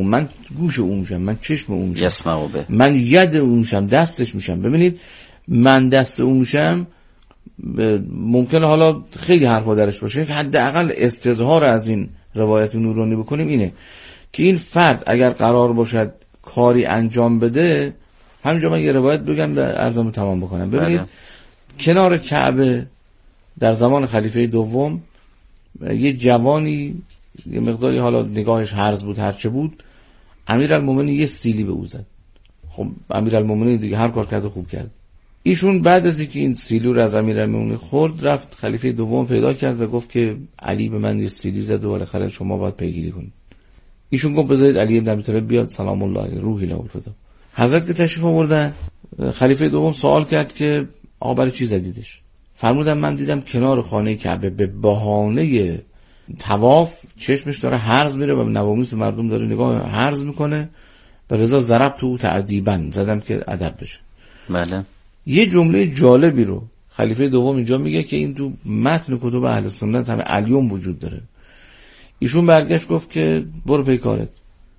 من گوش او میشم، من چشم او میشم، یسمعو به، من ید او میشم، دستش میشم. ببینید من دست او میشم، ممکنه حالا خیلی حرفا درش باشه، حداقل استظهار از این روایت نورانی بکنیم اینه که این فرد اگر قرار باشد کاری انجام بده، همینجا من یه روایت بگم به عرضمو تمام بکنم. ببینید کنار کعبه در زمان خلیفه دوم یه جوانی یه مقداری حالا نگاهش هرز بود هرچه بود، امیرالمومنین یه سیلی به او زد. خب امیرالمومنین دیگه هر کار کرده خوب کرد. ایشون بعد از اینکه این سیلی رو از امیرالمومنین خورد، رفت خلیفه دوم پیدا کرد و گفت که علی به من یه سیلی زد و بالاخره شما باید پیگیری کنید. ایشون گفت بذارید علی بن ابی طالب بیاد سلام الله علیه روحی له الفدا. حضرت که تشریف آوردن، خلیفه دوم سوال کرد که آقا برای چی زدیدش؟ فرمودن من دیدم کنار خانه کعبه به بهانه طواف چشمش داره هرز میره و نوامیس مردم داره نگاه هرز میکنه و رضا ضرب تو تعذیبا، زدم که ادب بشه. بله. یه جمله جالبی رو خلیفه دوم اینجا میگه که این تو متن کتب اهل سنت همه الیوم وجود داره. ایشون برگشت گفت که برو پی کارت،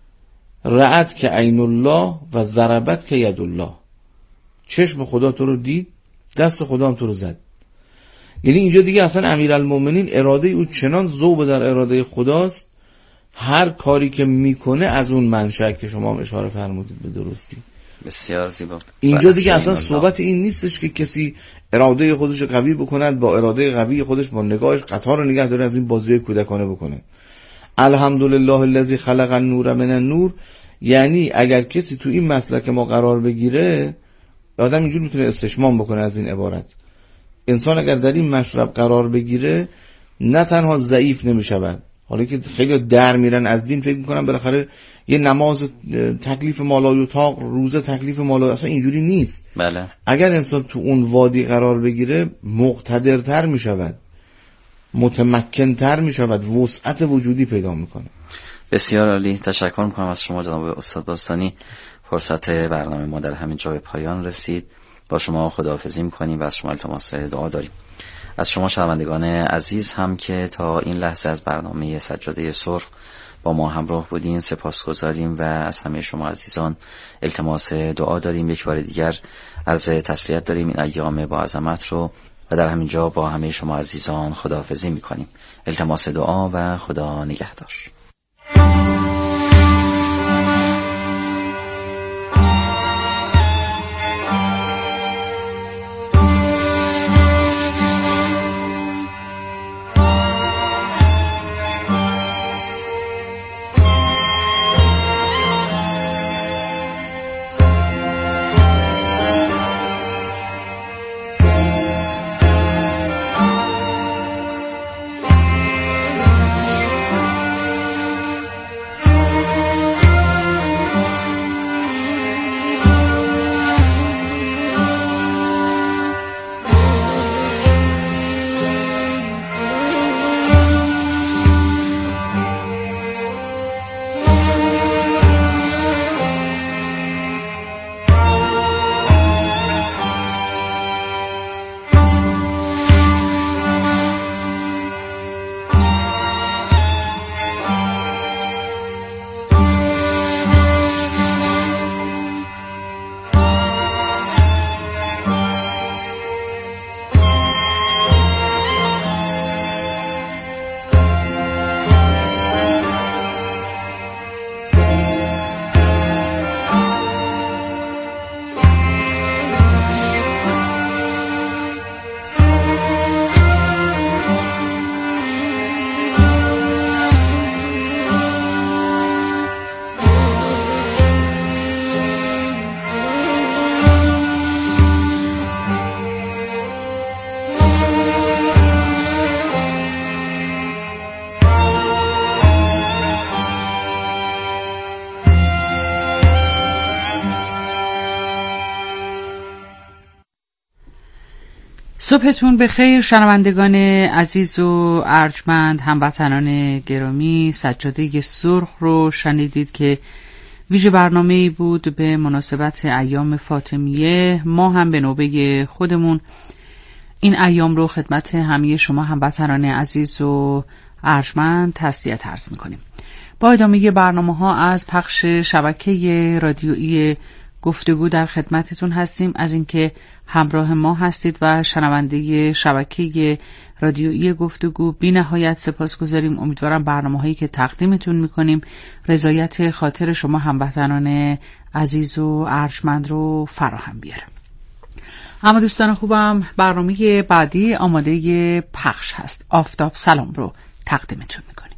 رأت که عین الله و ضربت که ید الله، چشم خدا تو رو دید، دست خدا هم تو رو زد. یعنی اینجا دیگه اصلا امیرالمومنین اراده او چنان ذوب در اراده خداست، هر کاری که میکنه از اون منشأ که شما هم اشاره فرمودید به درستی. بسیار زیبا. اینجا دیگه اصلا صحبت این نیستش که کسی اراده خودش قوی بکند، با اراده قوی خودش با نگاهش قطار رو نگه داره از این بازی کودکانه بکنه. الحمدلله الذی خلق النور من النور، یعنی اگر کسی تو این مسلک ما قرار بگیره، آدم اینجور میتونه استشمام بکنه از این عبارت. انسان اگر در این مشرب قرار بگیره نه تنها ضعیف نمیشود، حالا که خیلی در میرن از دین فکر میکنن بالاخره یه نماز تکلیف مالا یطاق، روزه تکلیف مالا، اصلا اینجوری نیست. بله. اگر انسان تو اون وادی قرار بگیره مقتدرتر میشود، متمکنتر میشود، وسعت وجودی پیدا میکنه. بسیار عالی. تشکر میکنم از شما جناب استاد باستانی. فرصت برنامه ما در همین جا به پایان رسید. با شما خداحافظی میکنیم و از شما التماس دعا داریم. از شما شنوندگان عزیز هم که تا این لحظه از برنامه سجاده سرخ با ما همراه بودین سپاسگزاریم و از همه شما عزیزان التماس دعا داریم. یک بار دیگر عرض تسلیت داریم این ایام با عظمت رو و در همین جا با همه شما عزیزان خداحافظی میکنیم. التماس دعا و خدا نگهدار. صبحتون بخیر شنوندگان عزیز و ارجمند، هموطنان گرامی. سجاده سرخ رو شنیدید که ویژه برنامه‌ای بود به مناسبت ایام فاطمیه. ما هم به نوبه خودمون این ایام رو خدمت همه شما هموطنان عزیز و ارجمند تسلیت عرض می‌کنیم. با ادامه برنامه‌ها از پخش شبکه رادیویی گفتگو در خدمتتون هستیم. از اینکه همراه ما هستید و شنونده شبکه رادیویی گفتگو بی نهایت سپاسگزاریم. امیدوارم برنامه‌هایی که تقدیمتون می‌کنیم رضایت خاطر شما هموطنان عزیز و ارجمند رو فراهم بیاره. اما دوستان خوبم، برنامه بعدی آماده پخش هست. آفتاب سلام رو تقدیمتون می‌کنیم.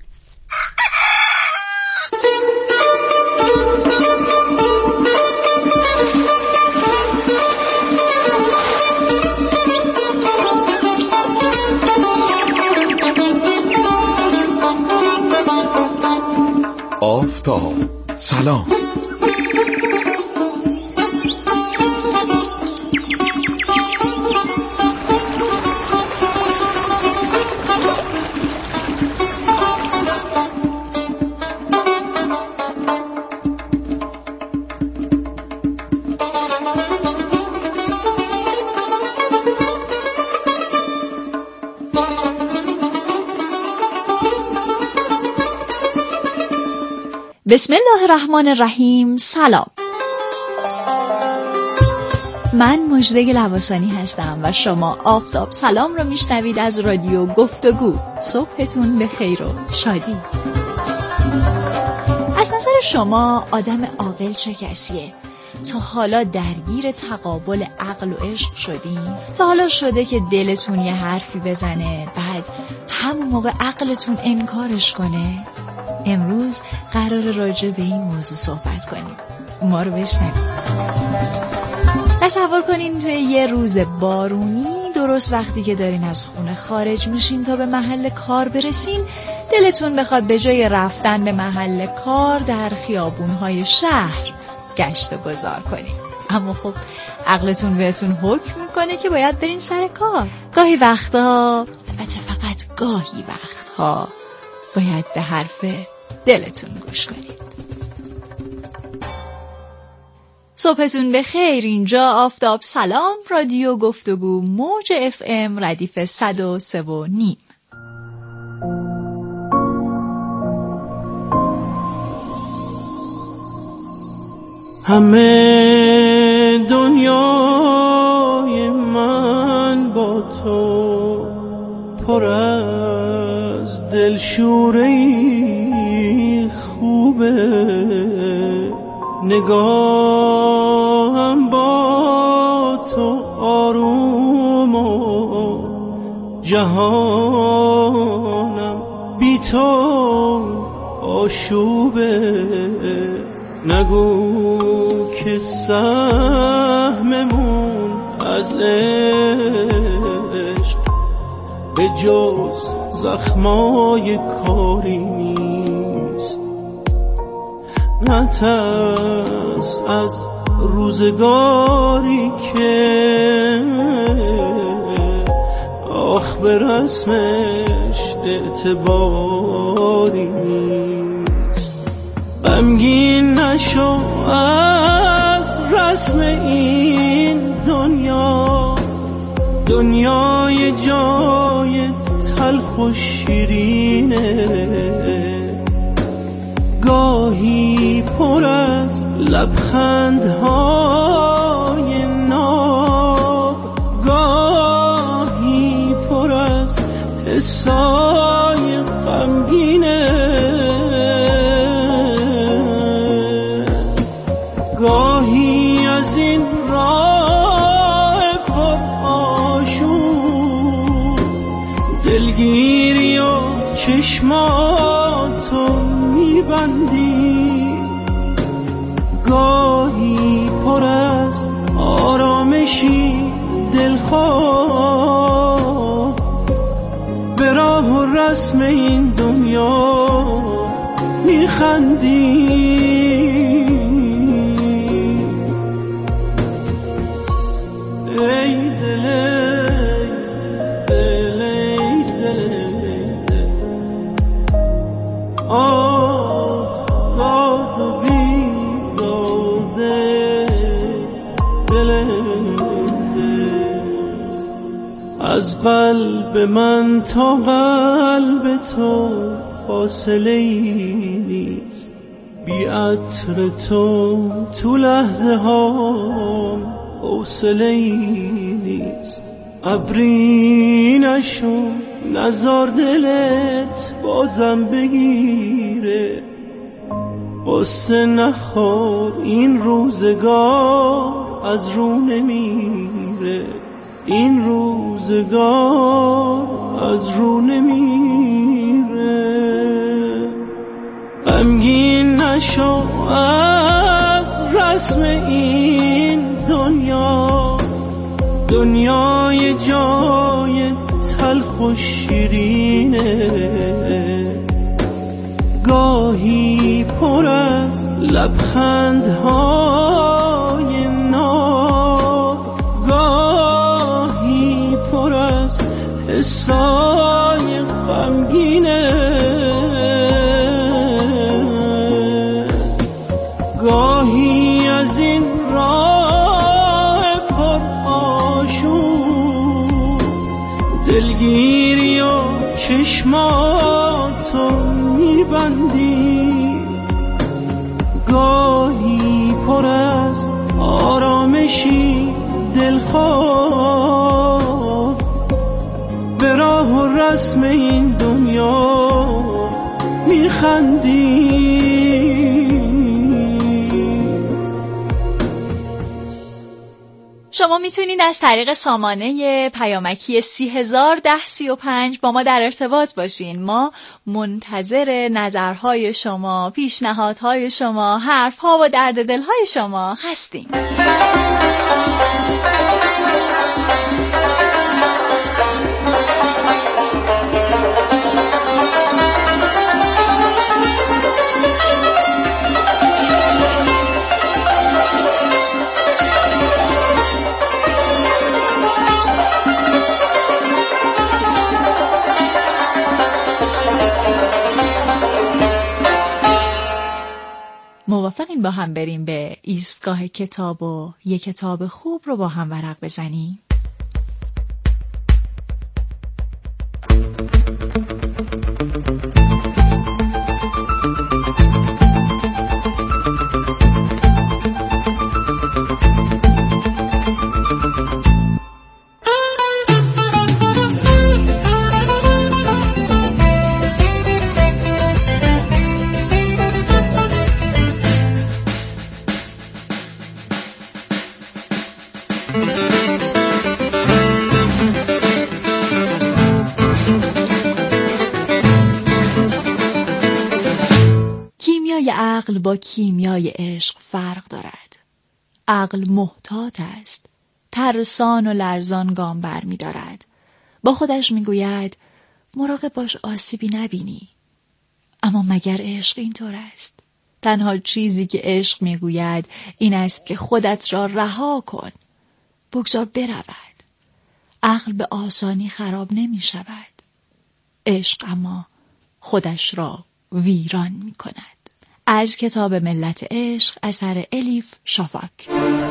آفتاب سلام. بسم الله الرحمن الرحیم. سلام، من مژده لواسانی هستم و شما آفتاب سلام رو میشنوید از رادیو گفتگو. صبحتون به خیر و شادی. از نظر شما آدم عاقل چه کسیه؟ تا حالا درگیر تقابل عقل و عشق شدین؟ تا حالا شده که دلتون یه حرفی بزنه بعد همون موقع عقلتون انکارش کنه؟ امروز قرار راجع به این موضوع صحبت کنیم. ما رو بشنوید. تصور کنین توی یه روز بارونی، درست وقتی که دارین از خونه خارج میشین تا به محل کار برسین، دلتون بخواد به جای رفتن به محل کار در خیابون‌های شهر گشت و گذار کنین. اما خب عقلتون بهتون حکم میکنه که باید برین سر کار. گاهی وقتا، البته فقط گاهی وقتها، باید به حرف دلتون گوش کنید. صبحتون بخیر. اینجا آفتاب سلام، رادیو گفتگو، موج FM ردیف 103.5. همه دنیای من با تو پر از دلشوری خوبه، نگاهم با تو آروم و جهانم بی تو آشوبه. نگو که سهممون از عشق به جز زخمای کاری نیست. نترس از روزگاری که آخ به رسمش اعتباری نیست. غمگین نشو از رسم این دنیا، دنیای جای تلخ و شیرینه، گاهی پر از لبخندهای ناب، گاهی پر از حسای غمگینه، گاهی از این راه پر آشوب دلگیری و چشماتو میبندی، گاهی پر از آرامشی دلخواه به راه و رسم این دنیا میخندی. از قلب من تا قلب تو فاصله‌ای نیست، بی عطر تو لحظه ها حوصله‌ای نیست. ابری نشو نزار دلت بازم بگیره، قصه نخور این روزگار از رو نمیره، این روزگار از رو نمیره. غمگین نشو از رسم این دنیا، دنیای جای تلخ و شیرینه، گاهی پر از لبخندهای ناب، گاهی پر از حسای غمگینه، گاهی از این راه پر آشوب دلگیری و چشماتو میبندی، گاهی پر از آرامشی دلخواه به راه و رسم این دنیا میخندی. شما میتونید از طریق سامانه پیامکی 301035 با ما در ارتباط باشین. ما منتظر نظرهای شما، پیشنهادهای شما، حرفها و درد دلهای شما هستیم. موافقین با هم بریم به ایستگاه کتاب و یک کتاب خوب رو با هم ورق بزنیم؟ عقل با کیمیای عشق فرق دارد. عقل محتاط است، ترسان و لرزان گام بر می دارد. با خودش می گوید مراقب باش آسیبی نبینی. اما مگر عشق اینطور است؟ تنها چیزی که عشق می گوید این است که خودت را رها کن، بگذار برود. عقل به آسانی خراب نمی شود. عشق اما خودش را ویران می کند. از کتاب ملت عشق اثر الیف شافاک.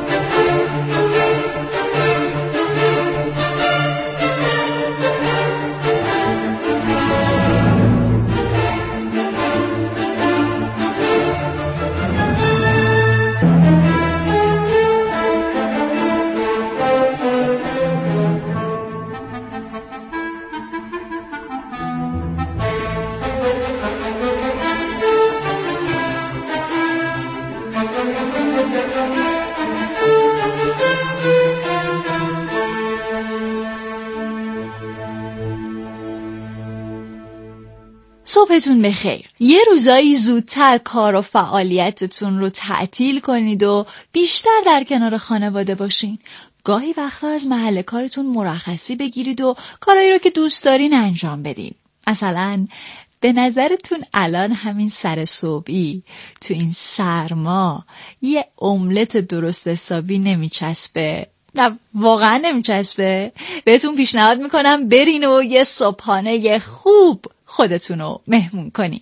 صبحتون بخیر. یه روزایی زودتر کار و فعالیتتون رو تعطیل کنید و بیشتر در کنار خانواده باشین. گاهی وقتا از محل کارتون مرخصی بگیرید و کارهایی رو که دوست دارین انجام بدین. مثلا به نظرتون الان همین سر صبحی تو این سرما یه املت درست حسابی نمیچسبه؟ نه واقعا نمیچسبه؟ بهتون پیشنهاد میکنم برین و یه صبحانه خوب خودتونو مهمون کنین.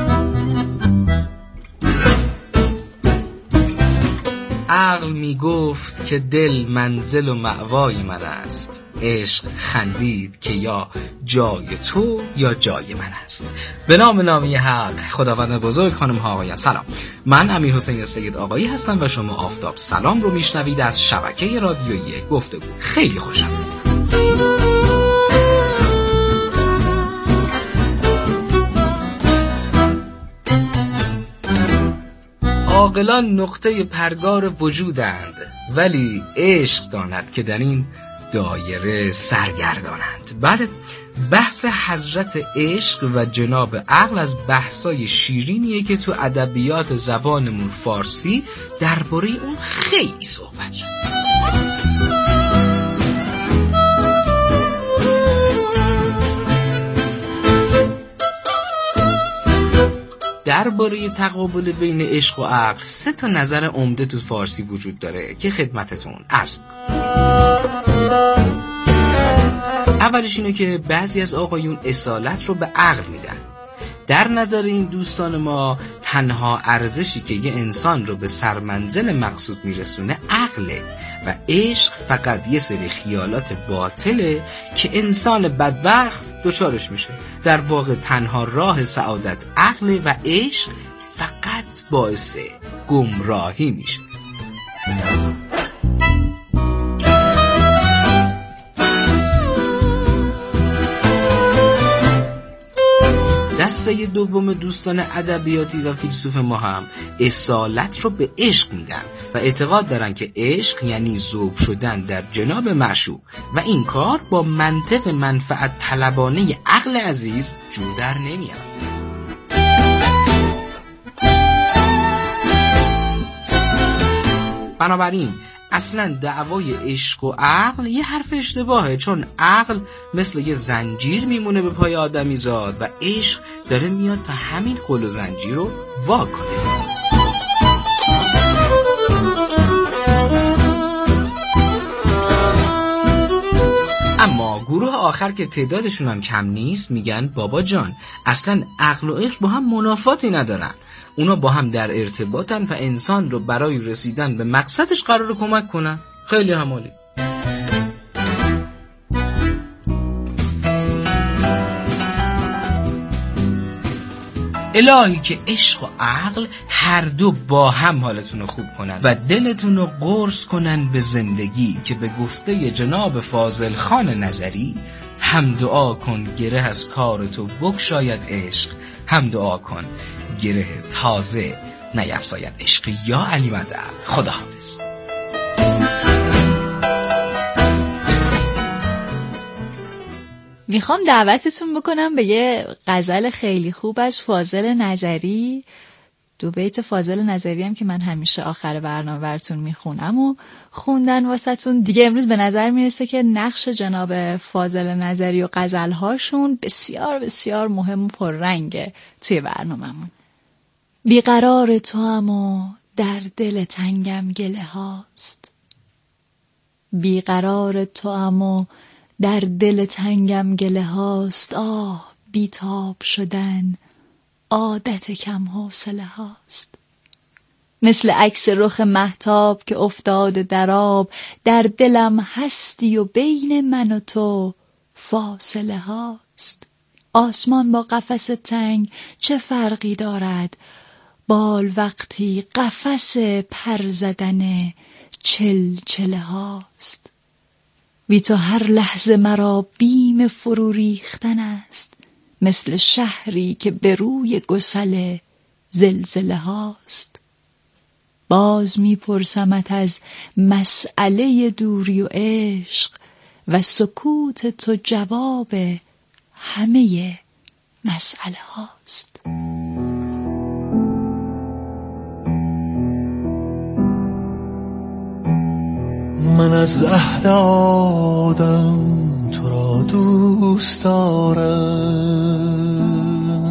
عقل میگفت گفت که دل منزل و مأوای من است، عشق خندید که یا جای تو یا جای من است. به نام نامی حق خداوند بزرگ. خانم ها آقایان سلام، من امیرحسین سید آقایی هستم و شما آفتاب سلام رو میشنوید از شبکه رادیویی گفتگو. خیلی خوشم. عاقلان نقطه پرگار وجودند، ولی عشق داند که در این دایره سرگردانند. بله، بحث حضرت عشق و جناب عقل از بحثای شیرینیه که تو ادبیات زبانمون فارسی درباره اون خیلی صحبت شد. درباره تقابل بین عشق و عقل 3 نظر عمده تو فارسی وجود داره که خدمتتون عرض میکنم. اولش اینه که بعضی از آقایون اصالت رو به عقل میدن. در نظر این دوستان ما تنها ارزشی که یه انسان رو به سرمنزل مقصود میرسونه عقله و عشق فقط یه سری خیالات باطله که انسان بدبخت دچارش میشه. در واقع تنها راه سعادت عقله و عشق فقط باعث گمراهی میشه. دسته دوم دوستان ادبیاتی و فیلسوف ما هم اصالت رو به عشق میدن و اعتقاد دارن که عشق یعنی ذوب شدن در جناب معشوق و این کار با منطق منفعت طلبانه عقل عزیز جور در نمیاد. بنابراین اصلا دعوای عشق و عقل یه حرف اشتباهه، چون عقل مثل یه زنجیر میمونه به پای آدمی زاد و عشق داره میاد تا همین قل و زنجیر رو وا کنه. اما گروه آخر که تعدادشون هم کم نیست میگن بابا جان اصلا عقل و عشق با هم منافاتی ندارن، اونا با هم در ارتباطن و انسان رو برای رسیدن به مقصدش قرار کمک کنن. خیلی همالی. الهی که عشق و عقل هر دو با هم حالتون رو خوب کنن و دلتون رو قرص کنن به زندگی که به گفته جناب فاضل خان نظری هم دعا کن گره از کار تو بگشاید عشق، هم دعا کن گره تازه نیفزاید عشق. یا علی مدد. خداحافظ. میخوام دعوتتون بکنم به یه غزل خیلی خوب از فاضل نظری. 2 بیت فاضل نظری هم که من همیشه آخر برنامه براتون میخونم و خوندن واسهتون دیگه. امروز به نظر میرسه که نقش جناب فاضل نظری و غزلهاشون بسیار بسیار مهم و پررنگه توی برنامه‌مون. بیقرار توام و در دل تنگم گله هاست، بیقرار توام و در دل تنگم گله هاست، آه بیتاب شدن عادت کم حوصله هاست. مثل عکس رخ مهتاب که افتاده در آب، در دلم هستی و بین من و تو فاصله هاست. آسمان با قفس تنگ چه فرقی دارد، بال وقتی قفس پر زدن چلچله هاست. بی تو هر لحظه مرا بیم فرو ریختن است، مثل شهری که به روی گسل زلزله هاست. باز میپرسمت از مسئله دوری و عشق و سکوت تو جواب همه مسئله هاست. من از عهد آدم تو را دوست دارم،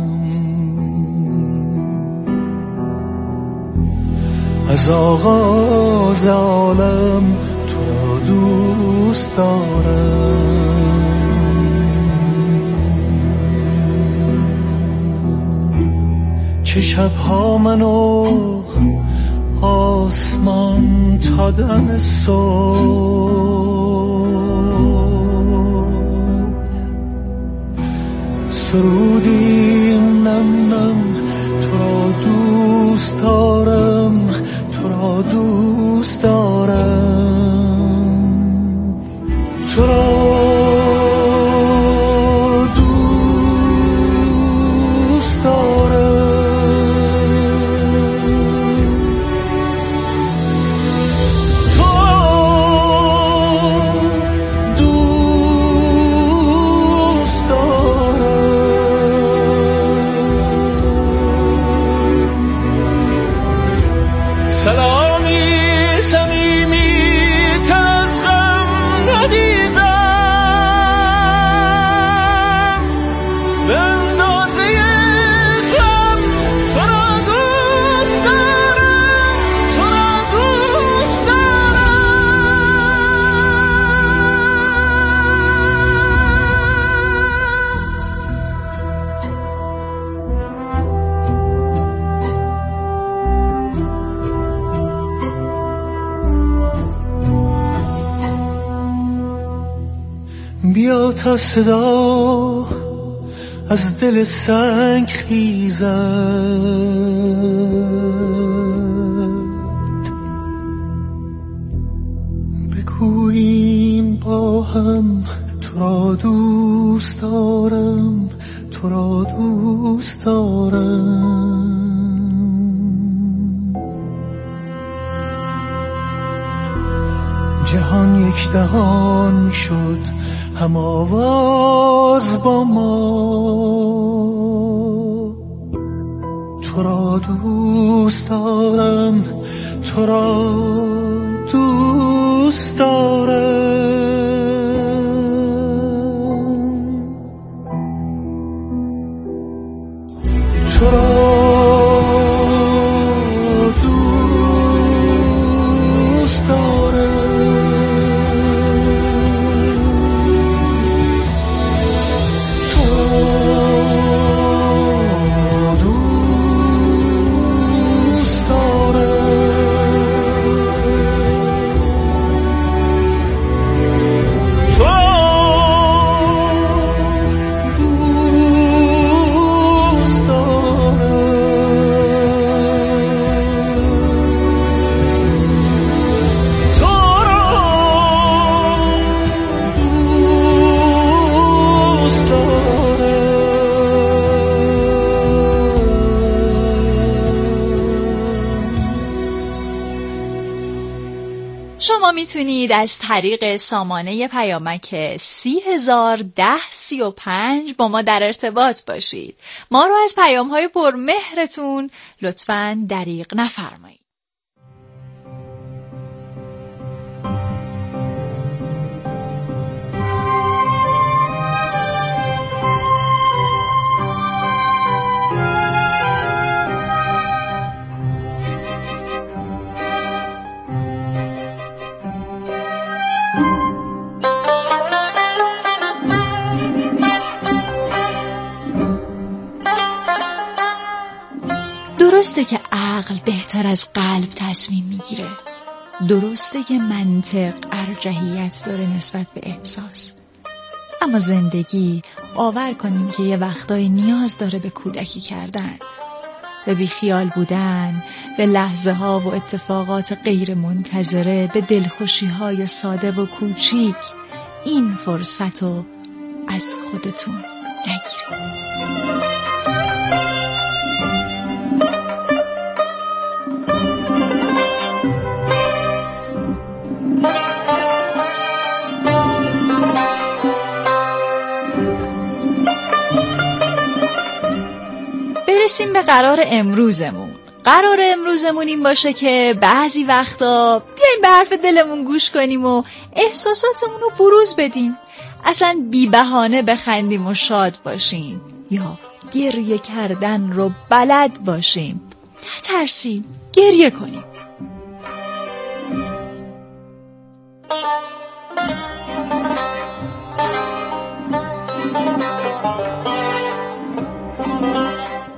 از آغاز عالم تو را دوست دارم. چه شبها منو آسمان تا دم صبح سرودی نم نم تو را دوست دارم، تو را دوست دارم، تو را دوست دارم، تو دوست دارم. سلامی صمیمی تن از غم ندیدم، به اندازه غم تو را دوست دارم، تو را دوست بیا تا صدا از دل سنگ خیزد، بگوییم با هم تو را دوست دارم، تو را دوست دارم. جهان یک دهان شد هم آواز با ما، تو را دوست دارم، تو را دوست دارم، تو را شما میتونید از طریق سامانه پیامک 301035 با ما در ارتباط باشید. ما رو از پیام‌های پرمهرتون لطفاً دریغ نفرمایید. درسته که عقل بهتر از قلب تصمیم میگیره، درسته که منطق ارجحیت داره نسبت به احساس، اما زندگی باور کنیم که یه وقتایی نیاز داره به کودکی کردن، به بیخیال بودن، به لحظه ها و اتفاقات غیر منتظره، به دلخوشی های ساده و کوچیک. این فرصت رو از خودتون نگیرید. برسیم به قرار امروزمون. قرار امروزمون این باشه که بعضی وقتا بیایم به حرف دلمون گوش کنیم و احساساتمون رو بروز بدیم. اصلا بی بهانه بخندیم و شاد باشیم، یا گریه کردن رو بلد باشیم. نترسیم، گریه کنیم.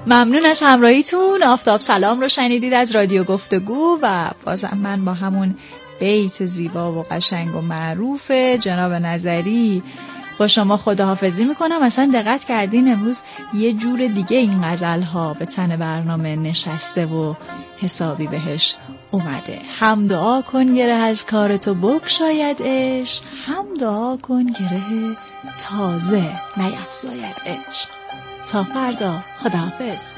ممنون از همراهیتون. آفتاب سلام رو شنیدید از رادیو گفتگو و بازم من با همون بیت زیبا و قشنگ و معروف جناب نظری با شما خداحافظی میکنم. اصلا دقت کردین امروز یه جور دیگه این غزل‌ها به تن برنامه نشسته و حسابی بهش اومده. هم دعا کن گره از کارتو بگشاید عشق، هم دعا کن گره تازه نیفزاید عشق. تا فردا، خداحافظ.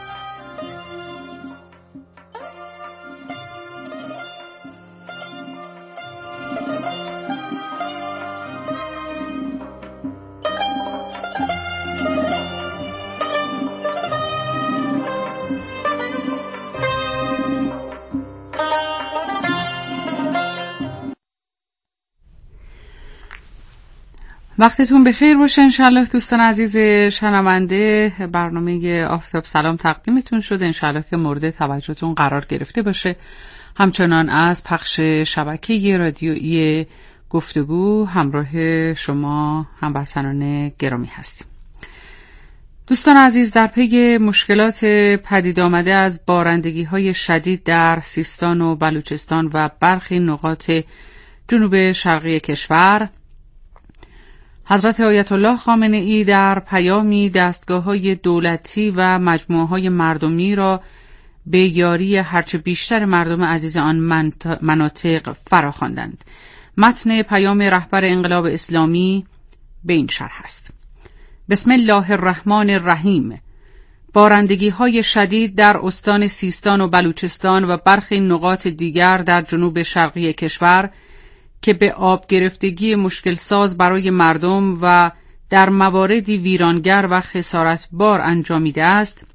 وقتتون بخیر باشه انشالله دوستان عزیز شنونده. برنامه آفتاب سلام تقدیمتون شد، انشالله که مورد توجهتون قرار گرفته باشه. همچنان از پخش شبکه رادیویی گفتگو همراه شما هموطنان گرامی هستیم. دوستان عزیز، در پی مشکلات پدید آمده از بارندگی‌های شدید در سیستان و بلوچستان و برخی نقاط جنوب شرقی کشور، حضرت آیت الله خامنه‌ای در پیامی دستگاه‌های دولتی و مجموعه‌های مردمی را به یاری هرچه بیشتر مردم عزیز آن مناطق فراخواندند. متن پیام رهبر انقلاب اسلامی به این شرح است: بسم الله الرحمن الرحیم. بارندگی‌های شدید در استان سیستان و بلوچستان و برخی نقاط دیگر در جنوب شرقی کشور که به آب گرفتگی مشکل ساز برای مردم و در مواردی ویرانگر و خسارتبار انجامیده است،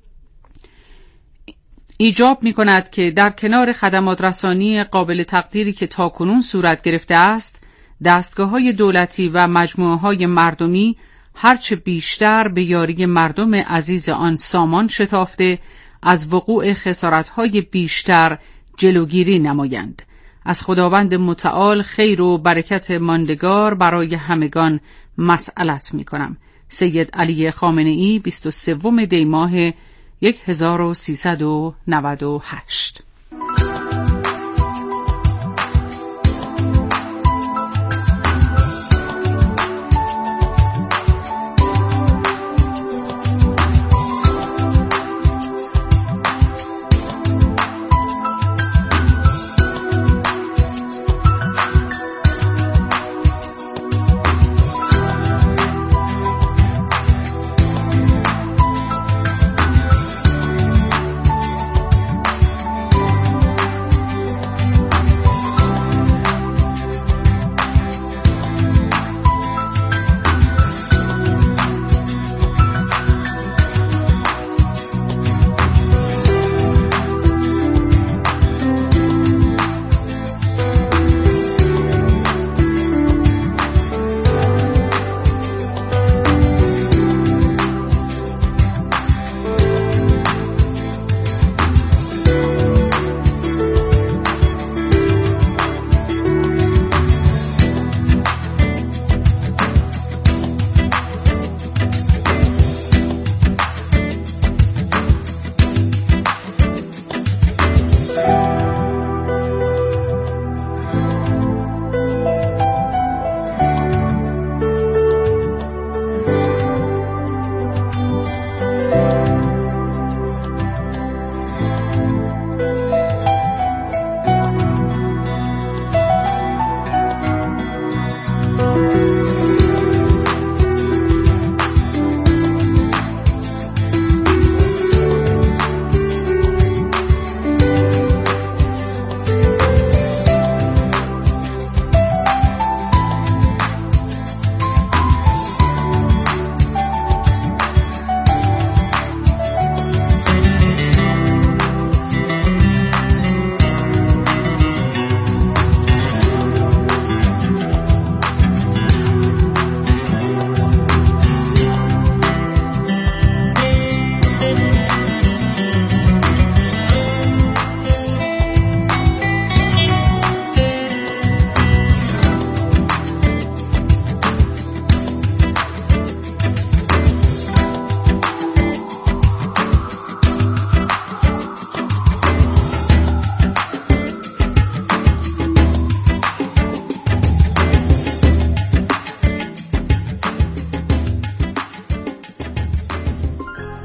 ایجاب می کند که در کنار خدمات رسانی قابل تقدیری که تاکنون صورت گرفته است، دستگاه‌های دولتی و مجموعه‌های مردمی هرچه بیشتر به یاری مردم عزیز آن سامان شتافته از وقوع خسارت‌های بیشتر جلوگیری نمایند. از خداوند متعال خیر و برکت ماندگار برای همگان مسئلت می کنم. سید علی خامنه‌ای 23 دی ماه 1398.